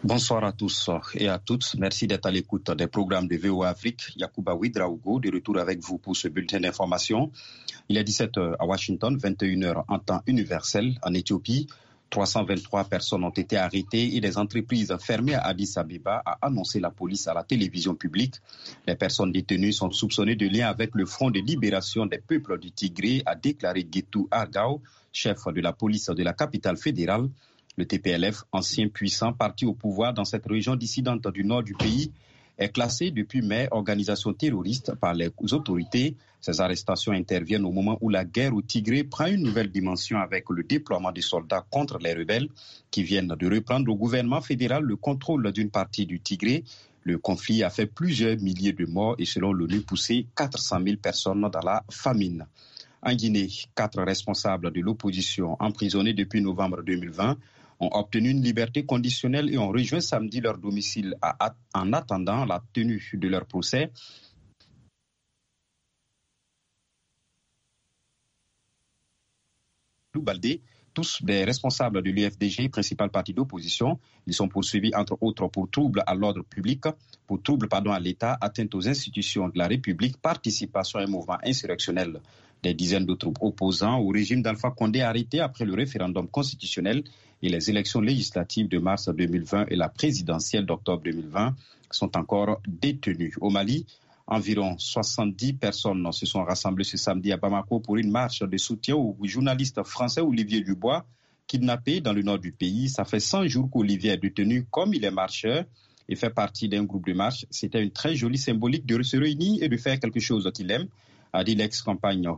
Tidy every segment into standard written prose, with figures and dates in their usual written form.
Bonsoir à tous et à toutes. Merci d'être à l'écoute des programmes de VOA Afrique. Yacouba Ouedraogo, de retour avec vous pour ce bulletin d'information. Il est 17h à Washington, 21h en temps universel. En Éthiopie, 323 personnes ont été arrêtées et des entreprises fermées à Addis Abeba, a annoncé la police à la télévision publique. Les personnes détenues sont soupçonnées de lien avec le Front de libération des peuples du Tigré, a déclaré Getu Argao, chef de la police de la capitale fédérale. Le TPLF, ancien puissant parti au pouvoir dans cette région dissidente du nord du pays, est classé depuis mai organisation terroriste par les autorités. Ces arrestations interviennent au moment où la guerre au Tigré prend une nouvelle dimension avec le déploiement des soldats contre les rebelles qui viennent de reprendre au gouvernement fédéral le contrôle d'une partie du Tigré. Le conflit a fait plusieurs milliers de morts et selon l'ONU poussé 400 000 personnes dans la famine. En Guinée, 4 responsables de l'opposition emprisonnés depuis novembre 2020 ont obtenu une liberté conditionnelle et ont rejoint samedi leur domicile en attendant la tenue de leur procès. Baldé, tous des responsables de l'UFDG, principal parti d'opposition. Ils sont poursuivis entre autres pour trouble à l'ordre public, pour trouble à l'État, atteinte aux institutions de la République, participation à un mouvement insurrectionnel. Des dizaines de troupes opposants au régime d'Alpha Condé arrêtés après le référendum constitutionnel et les élections législatives de mars 2020 et la présidentielle d'octobre 2020 sont encore détenues. Au Mali, environ 70 personnes se sont rassemblées ce samedi à Bamako pour une marche de soutien au journaliste français Olivier Dubois, kidnappé dans le nord du pays. Ça fait 100 jours qu'Olivier est détenu comme il est marcheur et fait partie d'un groupe de marche. C'était une très jolie symbolique de se réunir et de faire quelque chose qu'il aime, a dit l'ex-compagne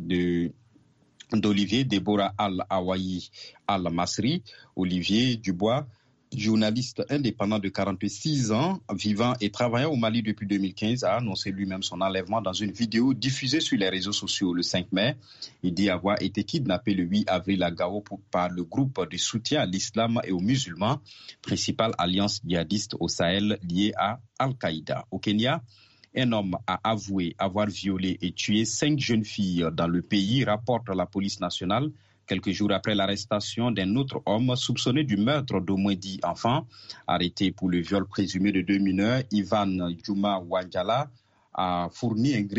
d'Olivier, Déborah Al-Awayi Al-Masri. Olivier Dubois, journaliste indépendant de 46 ans, vivant et travaillant au Mali depuis 2015, a annoncé lui-même son enlèvement dans une vidéo diffusée sur les réseaux sociaux le 5 mai. Il dit avoir été kidnappé le 8 avril à Gao par le groupe de soutien à l'islam et aux musulmans, principale alliance djihadiste au Sahel liée à Al-Qaïda. Au Kenya, un homme a avoué avoir violé et tué 5 jeunes filles dans le pays, rapporte la police nationale, quelques jours après l'arrestation d'un autre homme soupçonné du meurtre d'au moins 10 enfants. Arrêté pour le viol présumé de 2 mineurs, Ivan Juma Wanjala a fourni un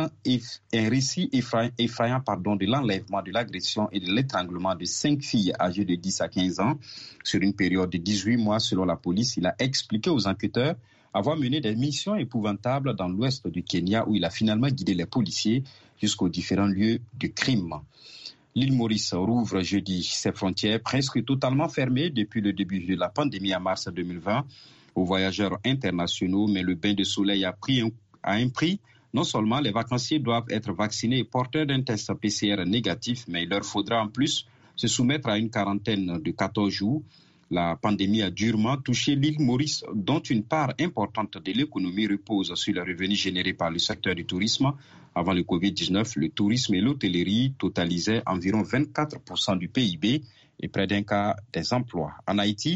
récit effrayant de l'enlèvement, de l'agression et de l'étranglement de 5 filles âgées de 10 à 15 ans sur une période de 18 mois selon la police. Il a expliqué aux enquêteurs avoir mené des missions épouvantables dans l'ouest du Kenya où il a finalement guidé les policiers jusqu'aux différents lieux de crime. L'île Maurice rouvre jeudi ses frontières presque totalement fermées depuis le début de la pandémie en mars 2020 aux voyageurs internationaux, mais le bain de soleil a un prix. Non seulement les vacanciers doivent être vaccinés et porteurs d'un test PCR négatif, mais il leur faudra en plus se soumettre à une quarantaine de 14 jours. La pandémie a durement touché l'île Maurice, dont une part importante de l'économie repose sur les revenus générés par le secteur du tourisme. Avant le Covid-19, le tourisme et l'hôtellerie totalisaient environ 24% du PIB et près d'un quart des emplois. En Haïti,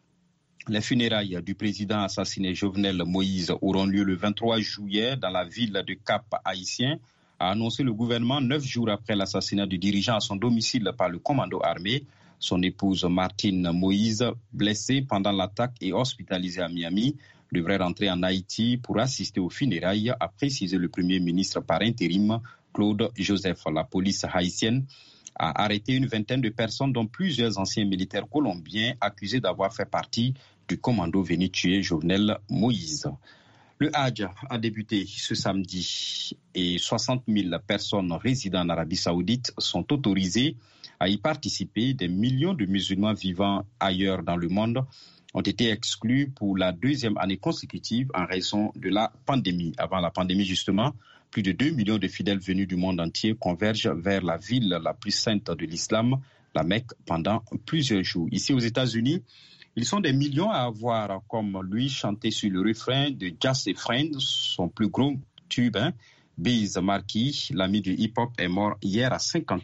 les funérailles du président assassiné Jovenel Moïse auront lieu le 23 juillet dans la ville de Cap-Haïtien, a annoncé le gouvernement 9 jours après l'assassinat du dirigeant à son domicile par le commando armé. Son épouse Martine Moïse, blessée pendant l'attaque et hospitalisée à Miami, devrait rentrer en Haïti pour assister aux funérailles, a précisé le Premier ministre par intérim, Claude Joseph. La police haïtienne a arrêté une vingtaine de personnes, dont plusieurs anciens militaires colombiens accusés d'avoir fait partie du commando venu tuer Jovenel Moïse. Le Hajj a débuté ce samedi et 60 000 personnes résidant en Arabie Saoudite sont autorisées à y participer. Des millions de musulmans vivant ailleurs dans le monde ont été exclus pour la 2e année consécutive en raison de la pandémie. Avant la pandémie, justement, plus de 2 millions de fidèles venus du monde entier convergent vers la ville la plus sainte de l'islam, la Mecque, pendant plusieurs jours. Ici aux États-Unis, ils sont des millions à avoir, comme lui, chanté sur le refrain de Just a Friend, son plus gros tube. Biz Markie, l'ami du hip-hop, est mort hier à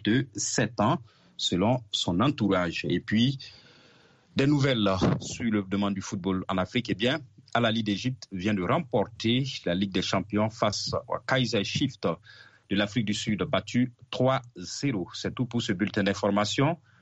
57 ans, selon son entourage. Et puis, des nouvelles sur le domaine du football en Afrique. Eh bien, Al-Ahly d'Égypte vient de remporter la Ligue des Champions face au Kaizer Chiefs de l'Afrique du Sud, battu 3-0. C'est tout pour ce bulletin d'information.